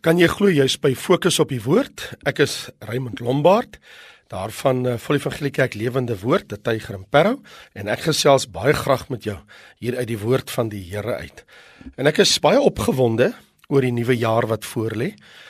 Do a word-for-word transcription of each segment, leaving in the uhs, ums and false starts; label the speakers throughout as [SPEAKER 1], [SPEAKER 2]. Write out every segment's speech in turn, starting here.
[SPEAKER 1] Kan jy glo jy's by Fokus op die Woord? Ek is Raymond Lombard, daarvan uh, Volle Evangelie Kerk Lewende Woord, die Tyger en Parow, en ek gesels baie graag met jou hier uit die woord van die Here uit. En ek is baie opgewonde oor die nuwe jaar wat voorlê,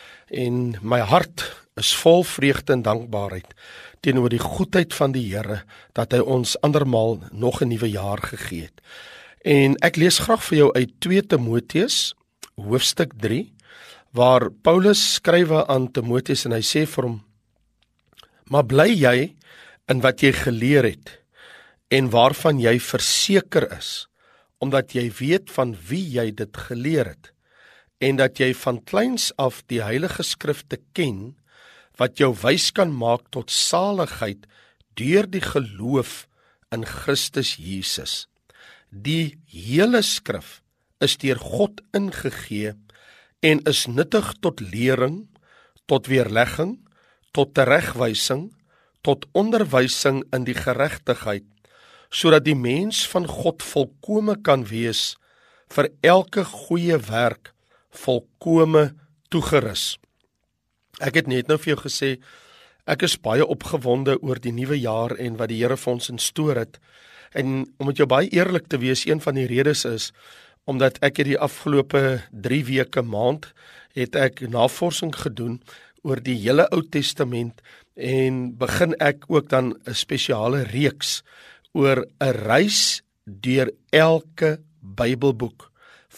[SPEAKER 1] en my hart is vol vreugde en dankbaarheid teenoor die goedheid van die Here, dat hy ons andermaal nog 'n nuwe jaar gegee het. En ek lees graag vir jou uit tweede Timoteus, hoofstuk drie, waar Paulus skrywe aan Timoteus en hy sê vir hom, maar bly jy in wat jy geleer het en waarvan jy verseker is, omdat jy weet van wie jy dit geleer het en dat jy van kleins af die Heilige Skrifte ken, wat jou wys kan maak tot saligheid deur die geloof in Christus Jesus. Die hele skrif is deur God ingegee en is nuttig tot lering, tot weerlegging, tot teregwysing, tot onderwysing in die geregtigheid, sodat die mens van God volkome kan wees, vir elke goeie werk volkome toegerus. Ek het net nou vir jou gesê, ek is baie opgewonde oor die nuwe jaar en wat die Here vir ons instoor het, en om met jou baie eerlik te wees, een van die redes is, omdat ek die afgelope drie weke maand, het ek navorsing gedoen oor die hele Ou Testament en begin ek ook dan 'n spesiale reeks oor 'n reis deur elke Bybelboek,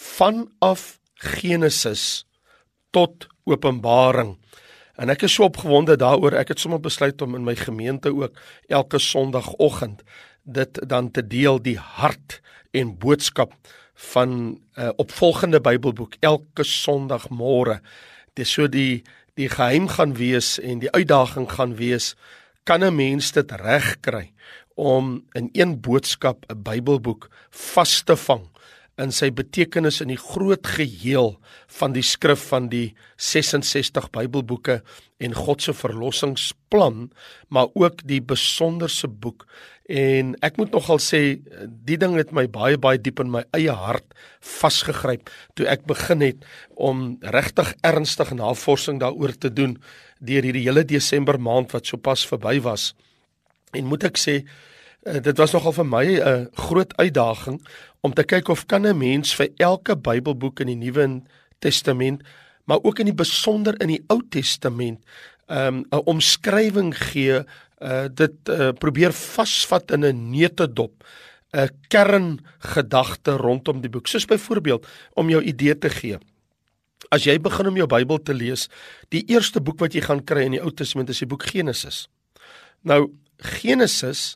[SPEAKER 1] vanaf Genesis tot Openbaring. En ek is so opgewonde daaroor, ek het sommer besluit om in my gemeente ook elke Sondagoggend dit dan te deel, die hart en boodskap van uh, opvolgende Bybelboek, elke Sondagmôre. Dit is so die, die geheim gaan wees en die uitdaging gaan wees, kan 'n mens dit reg kry om in een boodskap 'n Bybelboek vas te vang in sy betekenis in die groot geheel van die skrif van die ses en sestig Bybelboeke en God se verlossingsplan, maar ook die besonderse boek. En ek moet nogal sê, die ding het my baie, baie diep in my eie hart vasgegryp, toe ek begin het om regtig ernstig navorsing daaroor te doen, deur hierdie hele Desember maand wat sopas verby was. En moet ek sê, dit was nogal vir my 'n groot uitdaging, om te kyk of kan 'n mens vir elke Bybelboek in die Nuwe Testament, maar ook in die besonder in die Ou Testament, um, 'n omskrywing gee, Uh, dit uh, probeer vasvat in 'n neutedop, 'n kerngedagte rondom die boek. Soos byvoorbeeld, om jou idee te gee, as jy begin om jou Bybel te lees, die eerste boek wat jy gaan kry in die Ou Testament is die boek Genesis. Nou, Genesis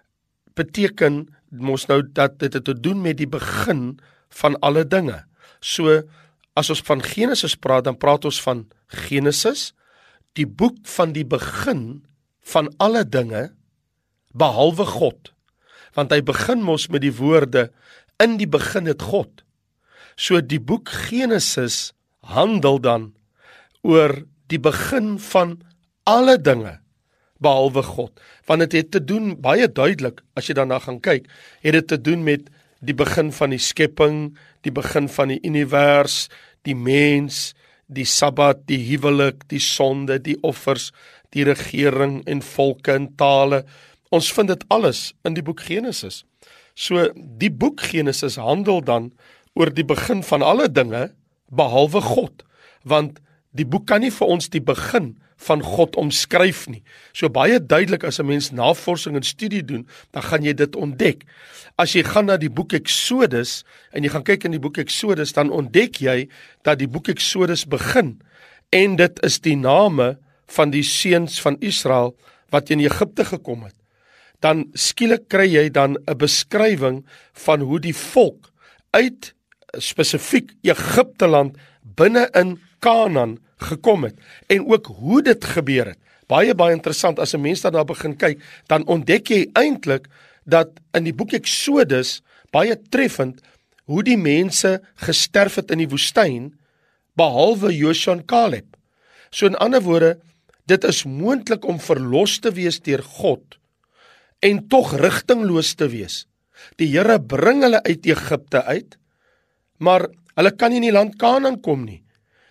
[SPEAKER 1] beteken mos nou dat dit het te doen met die begin van alle dinge. So, as ons van Genesis praat, dan praat ons van Genesis, die boek van die begin van alle dinge, behalwe God. Want hy begin mos met die woorde, in die begin het God. So die boek Genesis handel dan oor die begin van alle dinge, behalwe God. Want dit het te doen, baie duidelik, as jy daarna gaan kyk, het dit te doen met die begin van die skepping, die begin van die univers, die mens, die Sabbat, die huwelik, die sonde, die offers, die regering en volke en tale. Ons vind dit alles in die boek Genesis. So die boek Genesis handel dan oor die begin van alle dinge, behalwe God. Want die boek kan nie vir ons die begin van God omskryf nie. So baie duidelik, as 'n mens navorsing en studie doen, dan gaan jy dit ontdek. As jy gaan na die boek Exodus, en jy gaan kyk in die boek Exodus, dan ontdek jy dat die boek Exodus begin, en dit is die name van die seuns van Israel, wat in Egipte gekom het. Dan skielik kry jy dan 'n beskrywing van hoe die volk uit spesifiek Egipte land binne in Kanaan gekom het, en ook hoe dit gebeur het. Baie, baie interessant, as 'n mens daarna begin kyk, dan ontdek jy eintlik dat in die boek Exodus, baie treffend, hoe die mense gesterf het in die woestyn, behalwe Joshua en Caleb. So in ander woorde, dit is moontlik om verlos te wees deur God, en tog rigtingloos te wees. Die Here bring hulle uit Egipte uit, maar hulle kan nie in die land Kanaan kom nie.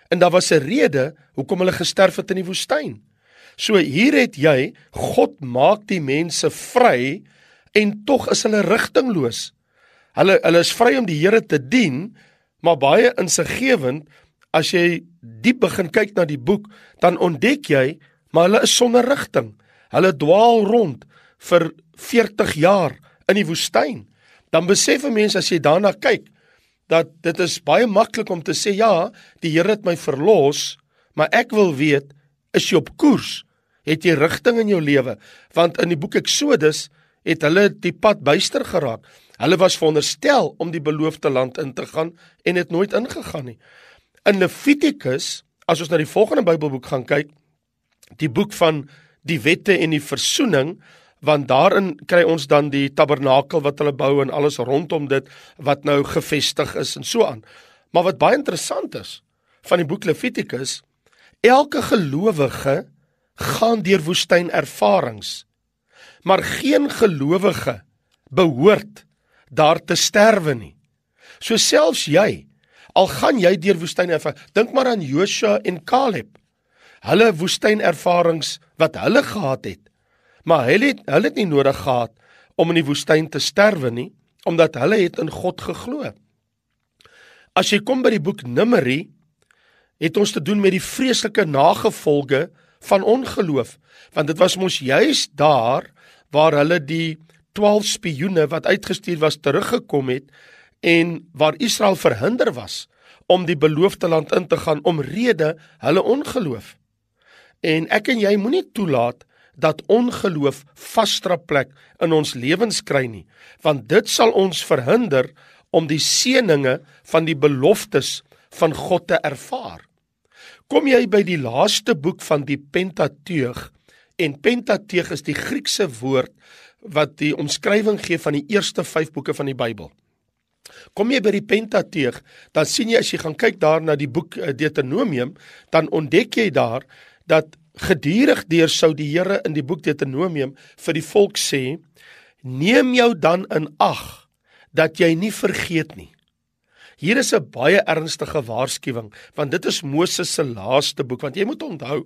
[SPEAKER 1] En daar was 'n rede hoekom hulle gesterf het in die woestyn. So hier het jy, God maak die mense vry, en tog is hulle rigtingloos. Hulle, hulle is vry om die Here te dien, maar baie insiggewend, as jy diep begin kyk na die boek, dan ontdek jy, maar hulle is sonder rigting. Hulle dwaal rond vir veertig jaar in die woestyn. Dan besef 'n mens as jy daarna kyk, dat dit is baie maklik om te sê, ja, die Here het my verlos, maar ek wil weet, is jy op koers? Het jy rigting in jou lewe? Want in die boek Exodus het hulle die pad byster geraak. Hulle was veronderstel om die beloofde land in te gaan en het nooit ingegaan nie. In Levitikus, as ons na die volgende Bybelboek gaan kyk, die boek van die wette en die versoening, want daarin kry ons dan die tabernakel wat hulle bou en alles rondom dit wat nou gevestig is en so aan. Maar wat baie interessant is van die boek Levitikus, elke gelowige gaan deur woestynervarings, maar geen gelowige behoort daar te sterwe nie. So selfs jy, al gaan jy deur woestynervarings, dink maar aan Joshua en Caleb, hulle woestynervarings wat hulle gehad het, maar hulle het, hulle het nie nodig gehad om in die woestyn te sterwe nie, omdat hulle het in God geglo. As jy kom by die boek Numeri, het ons te doen met die vreeslike nagevolge van ongeloof, want dit was mos juist daar waar hulle die twaalf spioene wat uitgestuur was teruggekom het en waar Israel verhinder was om die beloofde land in te gaan omrede hulle ongeloof. En ek en jy moenie toelaat dat ongeloof vasdra plek in ons lewens kry nie, want dit sal ons verhinder om die seëninge van die beloftes van God te ervaar. Kom jy by die laaste boek van die Pentateug, en Pentateug is die Griekse woord wat die omskrywing gee van die eerste vyf boeke van die Bybel. Kom jy by die Pentateug, dan sien jy as jy gaan kyk daar na die boek Deuteronomium, dan ontdek jy daar dat gedurig deur sou die Here in die boek Deuteronomium vir die volk sê, neem jou dan in ag dat jy nie vergeet nie. Hier is 'n baie ernstige waarskuwing, want dit is Moses se laaste boek, want jy moet onthou,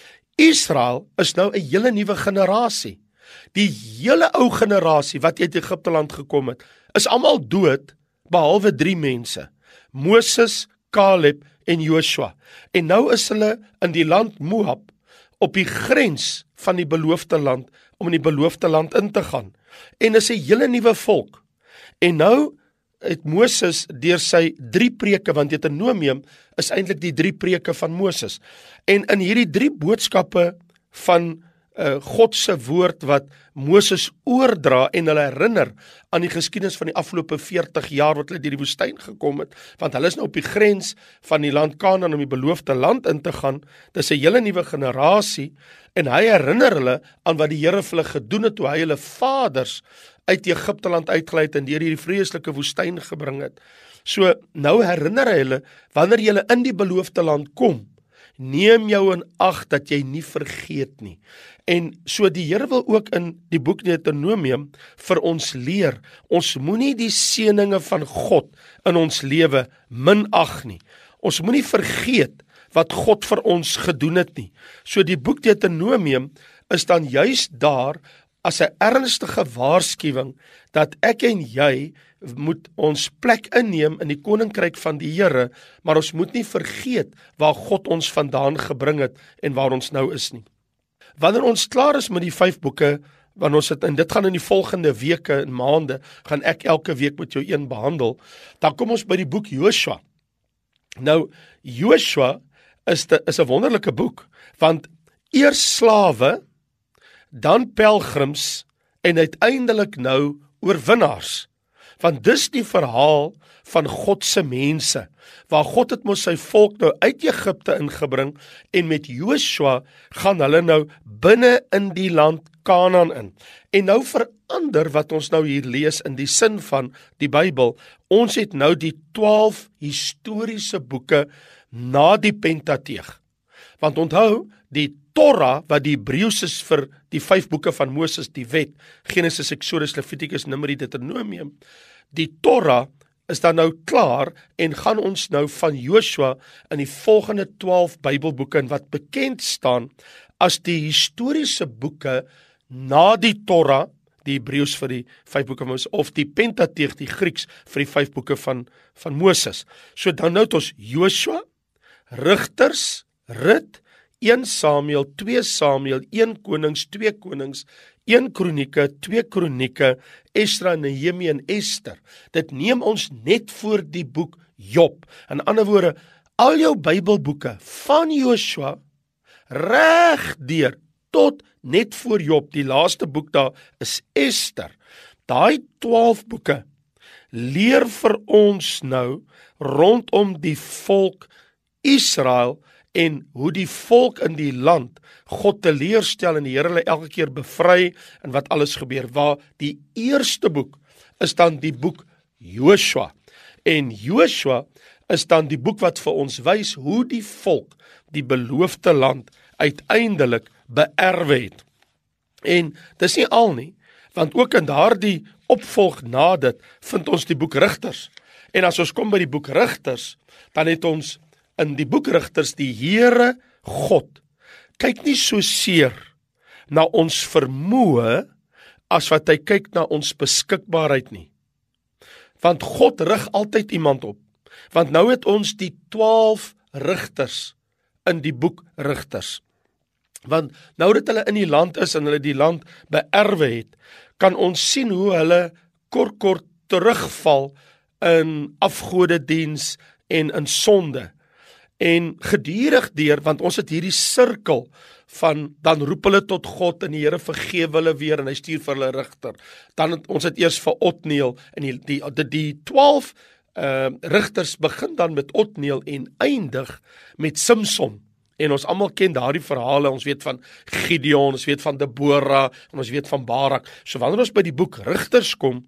[SPEAKER 1] Israel is nou 'n hele nuwe generasie. Die hele ou generasie wat uit Egipte land gekom het, is almal dood, behalwe drie mense, Moses, Caleb en Joshua. En nou is hulle in die land Moab, op die grens van die beloofde land, om in die beloofde land in te gaan. En is 'n hele nuwe volk. En nou het Moses deur sy drie preke, want Deuteronomium is eintlik die drie preke van Moses. En in hierdie drie boodskappe van uh, God se woord wat Moses oordra en hulle herinner aan die geskiedenis van die afgelope veertig jaar wat hulle deur die woestyn gekom het, want hulle is nou op die grens van die land Kanaan om die beloofde land in te gaan. Dis 'n hele nuwe generasie en hy herinner hulle aan wat die Here vir hulle gedoen het toe hy hulle vaders uit Egipte land uitgelei het en deur hierdie vreeslike woestyn gebring het. So nou herinner hy hulle, wanneer jy in die beloofde land kom, neem jou in ag dat jy nie vergeet nie. En so die Here wil ook in die boek Deuteronomium vir ons leer, ons moenie die seëninge van God in ons lewe minag nie. Ons moenie vergeet wat God vir ons gedoen het nie. So die boek Deuteronomium is dan juist daar as 'n ernstige waarskuwing dat ek en jy moet ons plek inneem in die koninkryk van die Here, maar ons moet nie vergeet waar God ons vandaan gebring het en waar ons nou is nie. Wanneer ons klaar is met die vyf boeke, wanneer ons het, en dit gaan in die volgende weke en maande, gaan ek elke week met jou een behandel, dan kom ons by die boek Joshua. Nou, Joshua is, de, is 'n wonderlike boek, want eers slawe, dan pelgrims en uiteindelik nou oorwinnaars. Want dis die verhaal van God se mense, waar God het mos sy volk nou uit Egipte ingebring en met Joshua gaan hulle nou binne in die land Kanaan in. En nou verander wat ons nou hier lees in die sin van die Bybel, ons het nou die twaalf historiese boeke na die Pentateug. Want onthou, die Torah, wat die Hebreëus is vir die vyf boeke van Moses, die wet, Genesis, Exodus, Levitikus, Numeri, Deuteronomium, die Torah is dan nou klaar en gaan ons nou van Joshua in die volgende twaalf Bybelboeke in wat bekend staan as die historiese boeke na die Torah, die Hebreëus vir die vyf boeke van Moses, of die Pentateeg, die Grieks vir die vyf boeke van, van Moses. So dan nou het ons Joshua, Rigters, Rut, een Samuel, twee Samuel, een Konings, twee Konings, een Kronieke, twee Kronieke, Esdra, Nehemia en Ester. Dit neem ons net voor die boek Job. In ander woorde, al jou Bybelboeke van Joshua reg deur tot net voor Job, die laaste boek daar is Ester. Daai twaalf boeke leer vir ons nou rondom die volk Israel en hoe die volk in die land God teleurstel en die Here hulle elke keer bevry en wat alles gebeur. Waar die eerste boek is dan die boek Joshua. En Joshua is dan die boek wat vir ons wys hoe die volk die beloofde land uiteindelik beerwe het. En dis nie al nie, want ook in daardie opvolg na dit vind ons die boek Rigters. En as ons kom by die boek Rigters, dan het ons in die boek Rigters die Here God kyk nie so seer na ons vermoë as wat hy kyk na ons beskikbaarheid nie. Want God rig altyd iemand op. Want nou het ons die twaalf rigters in die boek Rigters. Want nou dat hulle in die land is en hulle die land beerwe het, kan ons sien hoe hulle kort kort terugval in afgodediens en in sonde. En gedurig deur, want ons het hierdie sirkel van, dan roep hulle tot God en die Here vergewe hulle weer en hy stuur vir hulle rigter. Dan het, ons het eers vir Otniel en die die die, die twaalf uh, rigters begin dan met Otniel en eindig met Simson. En ons almal ken daardie verhale, ons weet van Gideon, ons weet van Deborah en ons weet van Barak. So wanneer ons by die boek Rigters kom,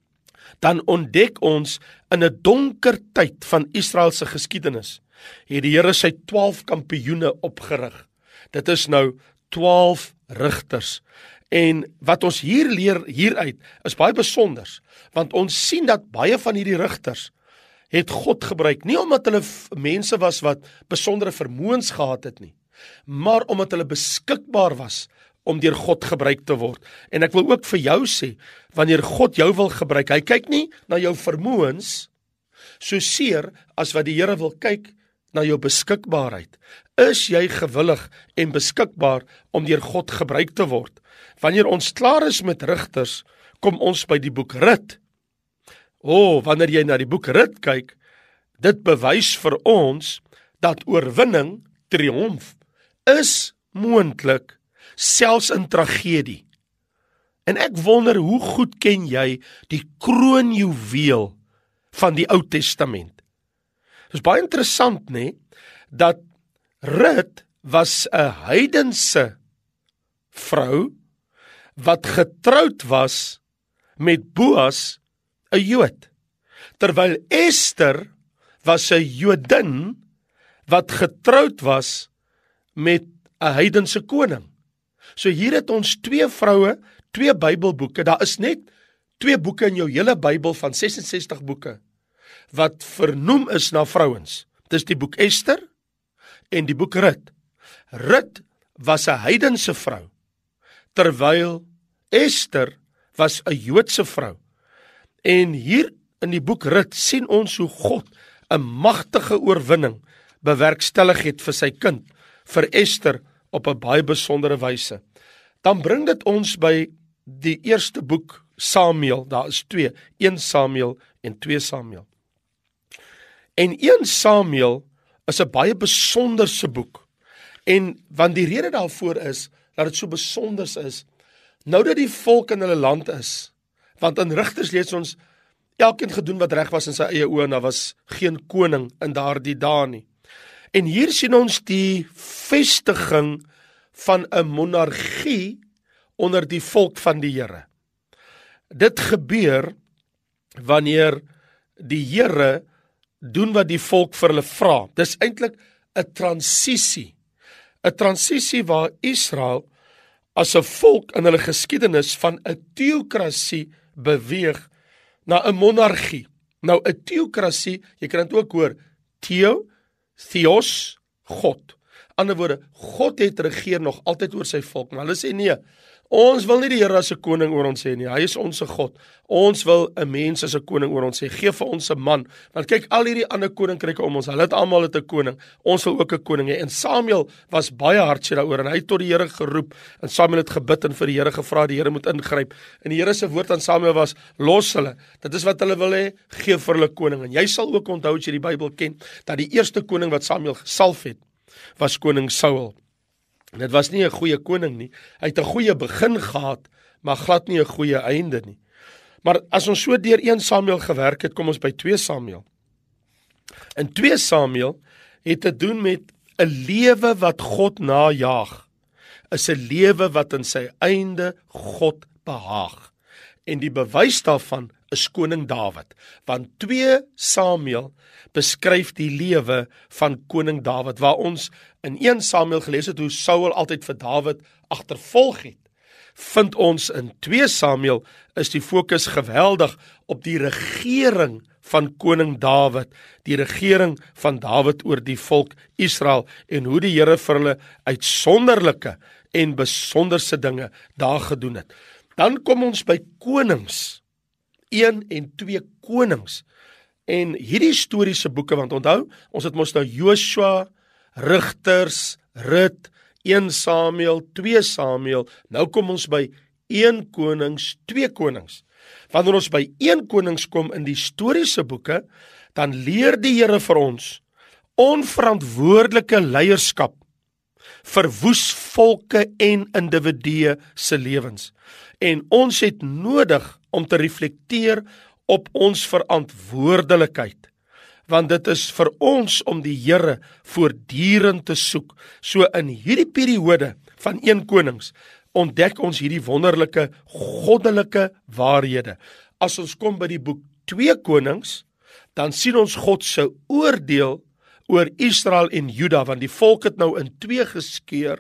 [SPEAKER 1] dan ontdek ons in 'n donker tyd van Israel se geskiedenis het die Here sy twaalf kampioene opgerig. Dit is nou twaalf rigters. En wat ons hier leer hieruit is baie besonders, want ons sien dat baie van hierdie rigters het God gebruik, nie omdat hulle mense was wat besondere vermoëns gehad het nie, maar omdat hulle beskikbaar was om deur God gebruik te word. En ek wil ook vir jou sê, wanneer God jou wil gebruik, hy kyk nie na jou vermoëns so seer as wat die Here wil kyk na jou beskikbaarheid. Is jy gewillig en beskikbaar om deur God gebruik te word? Wanneer ons klaar is met rigters, kom ons by die boek Rut. O, oh, wanneer jy na die boek Rut kyk, dit bewys vir ons dat oorwinning, triomf, is moontlik, selfs in tragedie. En ek wonder, hoe goed ken jy die kroonjuweel van die Ou Testament? Dit is baie interessant, nee, dat Rut was 'n heidense vrou wat getroud was met Boas, 'n Jood, terwyl Ester was 'n Jodin wat getroud was met 'n heidense koning. So hier het ons twee vroue, twee Bybelboeke. Daar is net twee boeke in jou hele Bybel van ses en sestig boeke wat vernoem is na vrouens. Dis die boek Ester en die boek Rut. Rut was 'n heidense vrou, terwyl Ester was 'n Joodse vrou. En hier in die boek Rut sien ons hoe God 'n magtige oorwinning bewerkstellig het vir sy kind, vir Ester, op 'n baie besondere wyse. Dan bring dit ons by die eerste boek Samuel. Daar is twee, een Samuel en twee Samuel. En een Samuel is 'n baie besonderse boek. En want die rede daarvoor is dat dit so besonders is, nou dat die volk in hulle land is, want in Rigters lees ons elkeen gedoen wat reg was in sy eie oë, en daar was geen koning in daardie dae nie. En hier sien ons die vestiging van 'n monargie onder die volk van die Here. Dit gebeur wanneer die Here doen wat die volk vir hulle vra. Dis eintlik 'n transisie. 'n Transisie waar Israel as 'n volk in hulle geskiedenis van 'n teokrasie beweeg na 'n monargie. Nou, 'n teokrasie, jy kan dit ook hoor, theo, theos, God. Ander woorde, God het regeer nog altyd oor sy volk, maar hulle sê nee, ons wil nie die Here as 'n koning oor ons hê nie, hy is ons God. Ons wil 'n mens as 'n koning oor ons hê, gee vir ons 'n man. Want kyk, al hierdie ander koninkryke om ons, hulle het almal het 'n koning, ons wil ook 'n koning hê. En Samuel was baie hartseer daaroor, en hy het tot die Here geroep, en Samuel het gebid en vir die Here gevra, die Here moet ingryp. En die Here se woord aan Samuel was, los hulle, dit is wat hulle wil hê, gee vir hulle koning. En jy sal ook onthou, as jy die Bybel ken, dat die eerste koning wat Samuel gesalf het, was koning Saul. En dit was nie 'n goeie koning nie. Hy het 'n goeie begin gehad, maar glad nie 'n goeie einde nie. Maar as ons so deur een Samuel gewerk het, kom ons by twee Samuel. In twee Samuel het te doen met 'n lewe wat God najaag. Is 'n lewe wat in sy einde God behaag. En die bewys daarvan is koning Dawid, want twee Samuel beskryf die lewe van koning Dawid, waar ons in een Samuel gelees het hoe Saul altyd vir Dawid agtervolg het. Vind ons in twee Samuel is die fokus geweldig op die regering van koning Dawid, die regering van Dawid oor die volk Israel, en hoe die Here vir hulle uitsonderlike en besonderse dinge daar gedoen het. Dan kom ons by konings, een en twee konings, en hierdie historiese boeke, want onthou, ons het mos nou Joshua, Rigters, Rut, een Samuel, twee Samuel, nou kom ons by een konings, twee konings. Wanneer ons by een konings kom in die historiese boeke, dan leer die Here vir ons onverantwoordelike leierskap verwoes volke en individue se lewens. En ons het nodig om te reflekteer op ons verantwoordelikheid, want dit is vir ons om die Here voortdurend te soek. So in hierdie periode van een konings ontdek ons hierdie wonderlike goddelike waarhede. As ons kom by die boek twee konings, dan sien ons God se oordeel oor Israel en Juda, want die volk het nou in twee geskeur,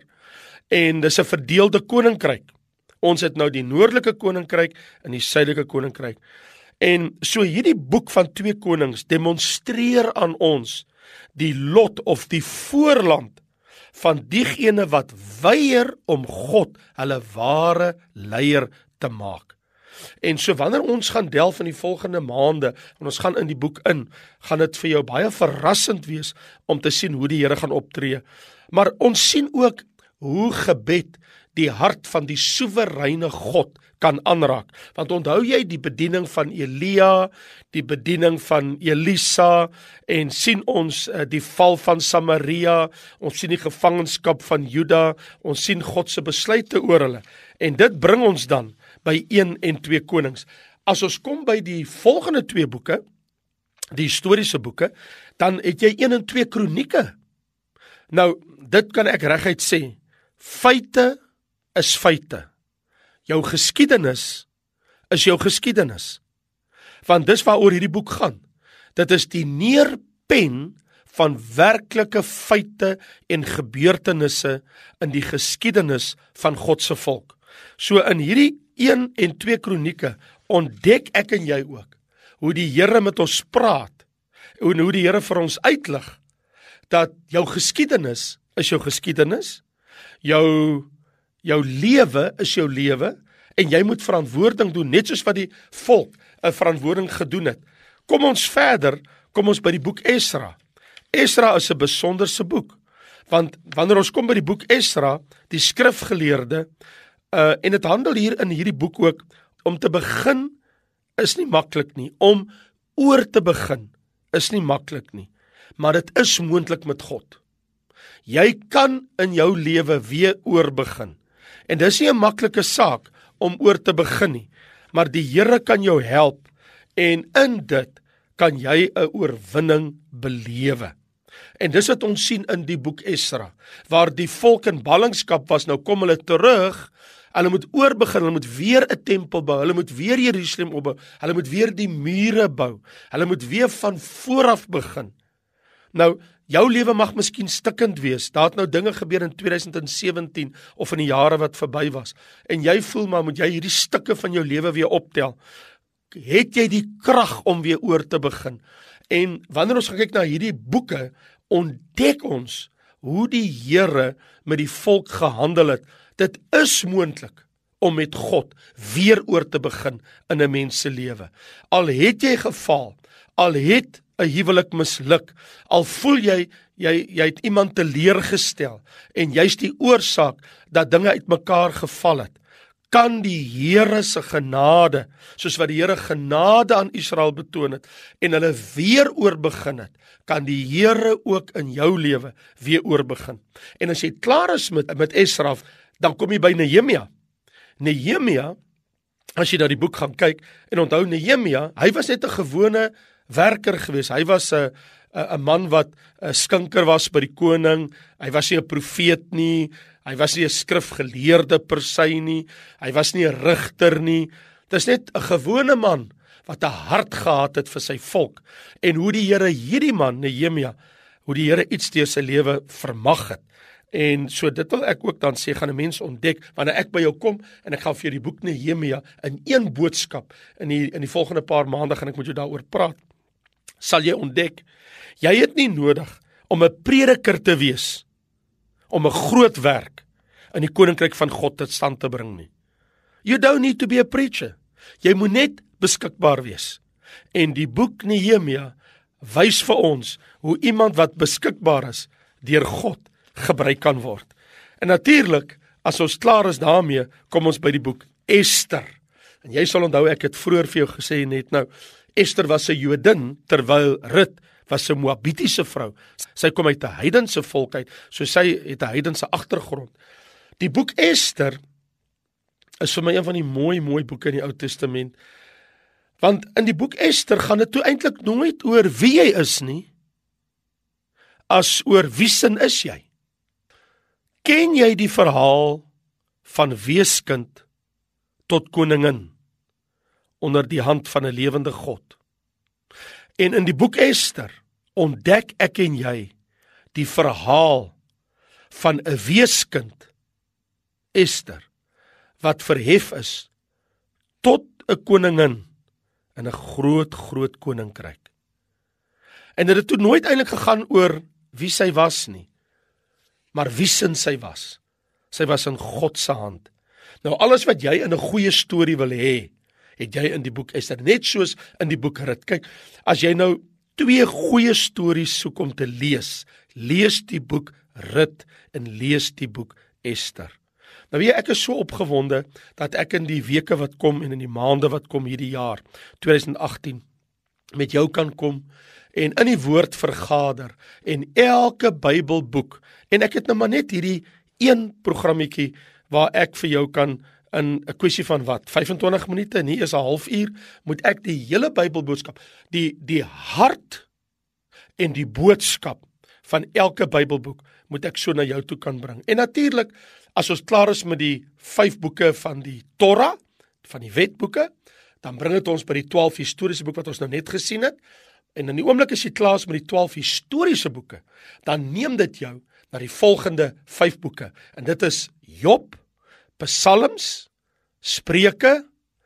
[SPEAKER 1] en dis 'n verdeelde koninkryk. Ons het nou die noordelike koninkryk en die suidelike koninkryk. En so hierdie boek van twee konings demonstreer aan ons die lot of die voorland van diegene wat weier om God hulle ware leier te maak. En so wanneer ons gaan delf in die volgende maande, en ons gaan in die boek in, gaan dit vir jou baie verrassend wees om te sien hoe die Here gaan optree. Maar ons sien ook hoe gebed die hart van die soewereine God kan aanraak. Want onthou jy die bediening van Elia, die bediening van Elisa, en sien ons uh, die val van Samaria, ons sien die gevangenskap van Juda, ons sien God se besluite oor hulle. En dit bring ons dan by een en twee konings. As ons kom by die volgende twee boeke, die historiese boeke, dan het jy een en twee kronieke. Nou, dit kan ek reguit sê, feite is feite. Jou geskiedenis is jou geskiedenis. Want dis waaroor hierdie boek gaan. Dit is die neerpen van werklike feite en gebeurtenisse in die geskiedenis van God se volk. So in hierdie een en twee kronieke ontdek ek en jy ook hoe die Here met ons praat en hoe die Here vir ons uitlig dat jou geskiedenis is jou geskiedenis, jou jou lewe is jou lewe, en jy moet verantwoording doen, net soos wat die volk 'n verantwoording gedoen het. Kom ons verder, kom ons by die boek Esra. Esra is 'n besonderse boek, want wanneer ons kom by die boek Esra, die skrifgeleerde, uh, en dit handel hier in hierdie boek ook, om te begin is nie maklik nie, om oor te begin is nie maklik nie, maar dit is moontlik met God. Jy kan in jou lewe weer oorbegin. En dis nie 'n maklike saak om oor te begin nie, maar die Here kan jou help, en in dit kan jy 'n oorwinning belewe. En dis wat ons sien in die boek Esra, waar die volk in ballingskap was, nou kom hulle terug, hulle moet oorbegin, hulle moet weer 'n tempel bou, hulle moet weer Jerusalem opbou, hulle moet weer die mure bou, hulle moet weer van vooraf begin. Nou, jou lewe mag miskien stikkend wees, daar het nou dinge gebeur in twintig sewentien, of in die jare wat verby was, en jy voel maar, moet jy hierdie stukke van jou lewe weer optel. het jy die krag om weer oor te begin. En wanneer ons gaan kyk na hierdie boeke, ontdek ons hoe die Here met die volk gehandel het. Dit is moontlik om met God weer oor te begin in 'n mens se lewe. Al het jy gefaal, al het 'n huwelik misluk, al voel jy jy jy het iemand teleurgestel en jy's die oorsaak dat dinge uitmekaar geval het, kan die Here se genade, soos wat die Here genade aan Israel betoon het en hulle weer oorbegin het, kan die Here ook in jou lewe weer oorbegin. En as jy klaar is met met Esra, dan kom jy by Nehemia. Nehemia, as jy na die boek gaan kyk en onthou Nehemia, hy was net 'n gewone werker gewees. Hy was 'n 'n man wat 'n skinker was by die koning. Hy was nie 'n profeet nie. Hy was nie 'n skrifgeleerde per se nie. Hy was nie 'n rigter nie. Dis net 'n gewone man wat 'n hart gehad het vir sy volk. En hoe die Here hierdie man Nehemia, hoe die Here iets deur sy lewe vermag het. En so dit wil ek ook dan sê, gaan 'n mens ontdek, wanneer ek by jou kom, en ek gaan vir jou die boek Nehemia in een boodskap, in die, in die volgende paar maande gaan ek met jou daaroor praat, sal jy ontdek, jy het nie nodig om 'n prediker te wees, om 'n groot werk in die koninkryk van God tot stand te bring nie. You don't need to be a preacher. Jy moet net beskikbaar wees. En die boek Nehemia wys vir ons hoe iemand wat beskikbaar is deur God gebruik kan word. En natuurlik, as ons klaar is daarmee, kom ons by die boek Ester. En jy sal onthou, ek het vroeër vir jou gesê net nou, Ester was 'n Jodin, terwyl Rut was 'n Moabitiese vrou. Sy kom uit 'n heidense volk uit, so sy het 'n heidense agtergrond. Die boek Ester is vir my een van die mooi, mooi boeke in die Ou Testament, want in die boek Ester gaan dit toe eintlik nooit oor wie jy is nie, as oor wie sin is jy. Ken jy die verhaal van weeskind tot koningin onder die hand van 'n lewende God? En in die boek Ester ontdek ek en jy die verhaal van 'n weeskind, Ester, wat verhef is tot 'n koningin in 'n groot, groot koninkryk. En dit het toe nooit eintlik gegaan oor wie sy was nie, maar wie sin sy was. Sy was in God se hand. Nou alles wat jy in 'n goeie storie wil hê, het jy in die boek Ester, net soos in die boek Rut. Kyk, as jy nou twee goeie stories soek om te lees, lees die boek Rut en lees die boek Ester. Nou weet jy, ek is so opgewonde dat ek in die weke wat kom en in die maande wat kom hierdie jaar, twintig agttien, met jou kan kom en in die woord vergader en elke Bybelboek, en ek het nou maar net hierdie een programmetjie waar ek vir jou kan in 'n kwessie van wat, vyfentwintig minute, nie is 'n halfuur, moet ek die hele Bybelboodskap, die die hart en die boodskap van elke Bybelboek moet ek so na jou toe kan bring. En natuurlik, as ons klaar is met die vyf boeke van die Torah, van die wetboeke, dan bring dit ons by die twaalf historiese boeke wat ons nou net gesien het. En in die oomblik as jy klaar is met die twaalf historiese boeke, dan neem dit jou na die volgende vyf boeke. En dit is Job, Psalms, Spreuke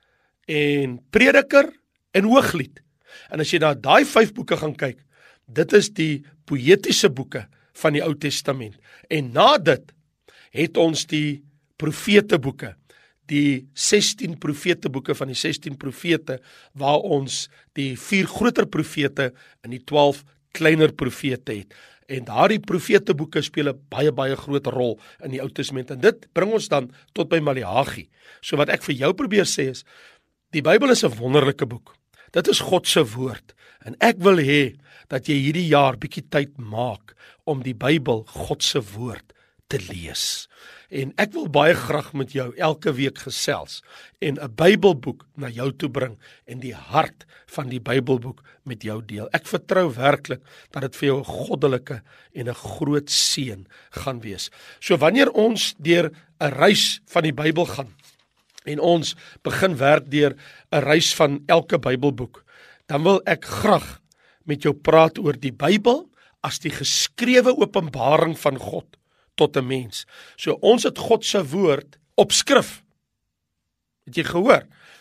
[SPEAKER 1] en Prediker en Hooglied. En as jy na daai vyf boeke gaan kyk, dit is die poëtiese boeke van die Ou Testament. En na dit het ons die profeteboeke, die sestien profeteboeke van die sestien profete, waar ons die vier groter profete en die twaalf kleiner profete het. En daardie profeteboeke speel 'n baie, baie groot rol in die Ou Testament. En dit bring ons dan tot by Maleagi. So wat ek vir jou probeer sê is, die Bybel is 'n wonderlike boek. Dit is God se woord. En ek wil hê dat jy hierdie jaar bietjie tyd maak om die Bybel, God se woord, te lees. En ek wil baie graag met jou elke week gesels en 'n Bybelboek na jou toe bring en die hart van die Bybelboek met jou deel. Ek vertrou werklik dat dit vir jou 'n goddelike en 'n groot seën gaan wees. So wanneer ons deur 'n reis van die Bybel gaan en ons begin werk deur 'n reis van elke Bybelboek, dan wil ek graag met jou praat oor die Bybel as die geskrewe openbaring van God tot 'n mens. So ons het God se woord op skrif. Het jy gehoor?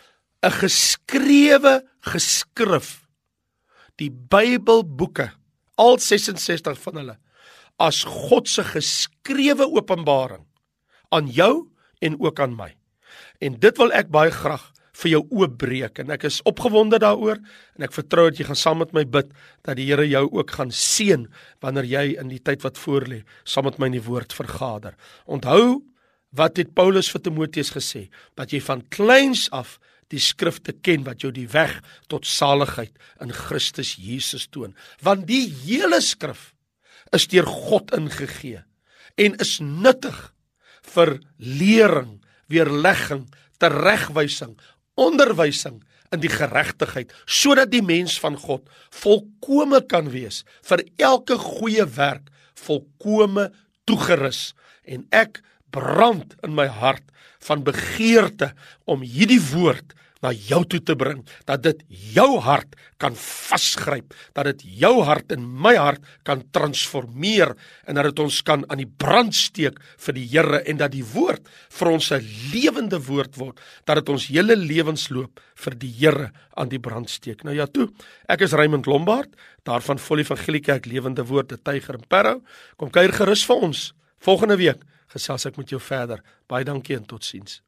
[SPEAKER 1] 'n geskrewe geskrif, die Bybelboeke, al sesensestig van hulle, as God se geskrewe openbaring aan jou en ook aan my. En dit wil ek baie graag vir jou oopbreek, en ek is opgewonde daaroor, en ek vertrou dat jy gaan saam met my bid, dat die Here jou ook gaan seën, wanneer jy in die tyd wat voorlê, saam met my in die woord vergader. Onthou, wat het Paulus vir Timoteus gesê, dat jy van kleins af die skrifte ken, wat jou die weg tot saligheid in Christus Jesus toon. Want die hele skrif is deur God ingegee, en is nuttig vir lering, weerlegging, teregwysing, onderwysing in die geregtigheid, sodat die mens van God volkome kan wees, vir elke goeie werk, volkome toegerus. En ek brand in my hart van begeerte om hierdie woord na jou toe te bring, dat dit jou hart kan vasgryp, dat dit jou hart en my hart kan transformeer, en dat dit ons kan aan die brand steek vir die Here, en dat die woord vir ons 'n lewende woord word, dat dit ons hele lewensloop vir die Here aan die brand steek. Nou ja toe, ek is Raymond Lombard, daarvan Volle Evangelie Kerk Lewende Woord, die Tyger en Parow. Kom kuier gerus vir ons, volgende week gesels ek met jou verder. Baie dankie en totsiens.